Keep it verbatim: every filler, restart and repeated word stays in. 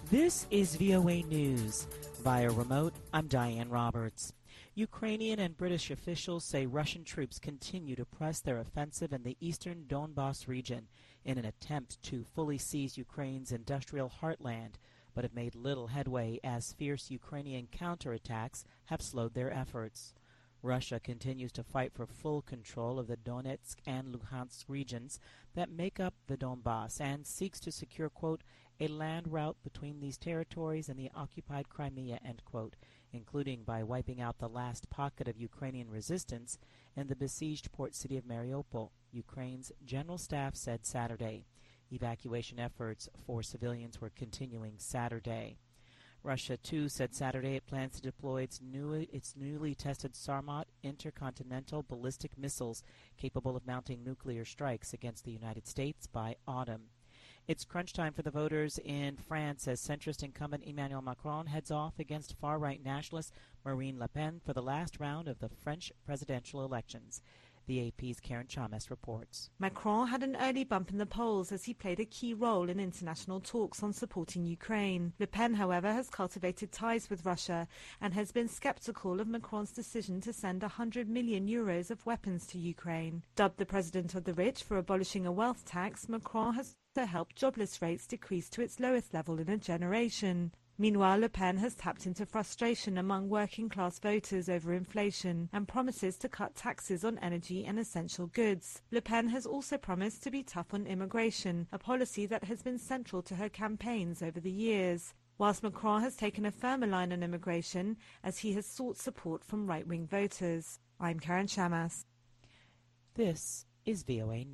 This is V O A News. Via remote, I'm Diane Roberts. Ukrainian and British officials say Russian troops continue to press their offensive in the eastern Donbas region in an attempt to fully seize Ukraine's industrial heartland, but have made little headway as fierce Ukrainian counterattacks have slowed their efforts. Russia continues to fight for full control of the Donetsk and Luhansk regions that make up the Donbas and seeks to secure, quote, a land route between these territories and the occupied Crimea, end quote, including by wiping out the last pocket of Ukrainian resistance in the besieged port city of Mariupol, Ukraine's general staff said Saturday. Evacuation efforts for civilians were continuing Saturday. Russia, too, said Saturday it plans to deploy its, new, its newly tested Sarmat intercontinental ballistic missiles capable of mounting nuclear strikes against the United States by autumn. It's crunch time for the voters in France as centrist incumbent Emmanuel Macron heads off against far-right nationalist Marine Le Pen for the last round of the French presidential elections. The A P's Karen Chamas reports. Macron had an early bump in the polls as he played a key role in international talks on supporting Ukraine. Le Pen, however, has cultivated ties with Russia and has been skeptical of Macron's decision to send one hundred million euros of weapons to Ukraine. Dubbed the president of the rich for abolishing a wealth tax, Macron has also helped jobless rates decrease to its lowest level in a generation. Meanwhile, Le Pen has tapped into frustration among working-class voters over inflation and promises to cut taxes on energy and essential goods. Le Pen has also promised to be tough on immigration, a policy that has been central to her campaigns over the years, whilst Macron has taken a firmer line on immigration as he has sought support from right-wing voters. I'm Karen Chamas. This is V O A News.